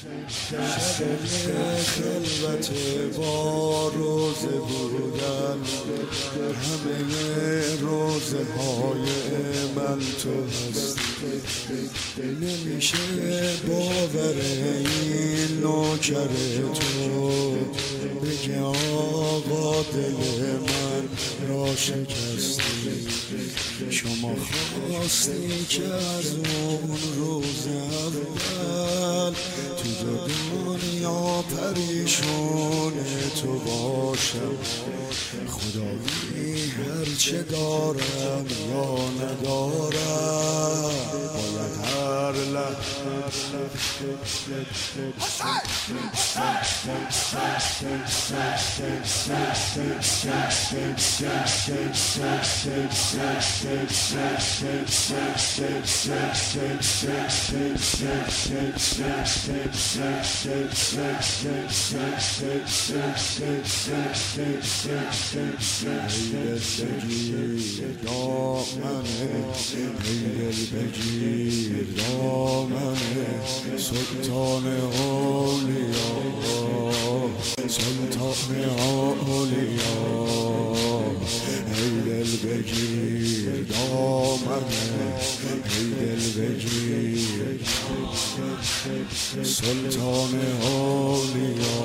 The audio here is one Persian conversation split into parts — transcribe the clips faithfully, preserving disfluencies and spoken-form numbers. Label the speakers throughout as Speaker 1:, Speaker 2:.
Speaker 1: خلوت با روزه بودن، همه روزه های من تو هستی. نمیشه باور این نوکر تو بگه آقا دل من را شکستی. شما خواستی که از اون روز اول تو دنیا پریشون تو باشم. خدایی هرچه دارم یا ندارم باید هر لحظه بگیر دامنه، دل بگیر دامنه، سلطان اولیا سلطان اولیا. ای دل بگیر دامنه، ای دل بگیر سلطان اولیا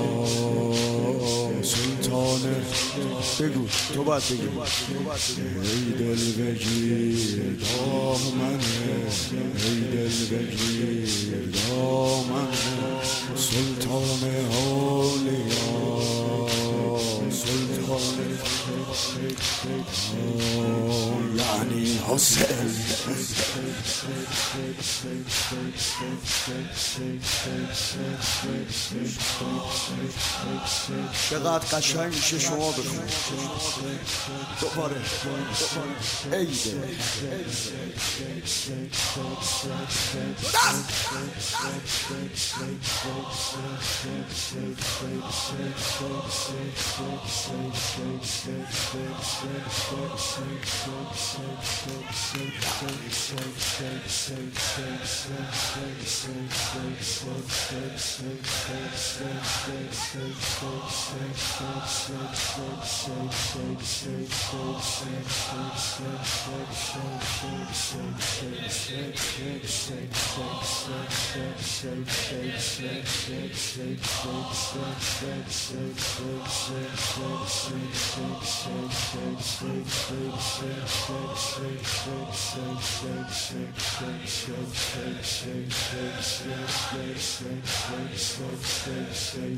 Speaker 1: سلطان. بگو تو باید بگی. ای دل بگیر دامنه، ای دل بگیر دامنه، سلطان اولیا سلطان. یعنی حسین چقدر قشنگ میشه شما بخونید دوباره. ای دل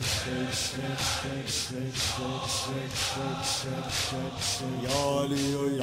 Speaker 1: یا علی و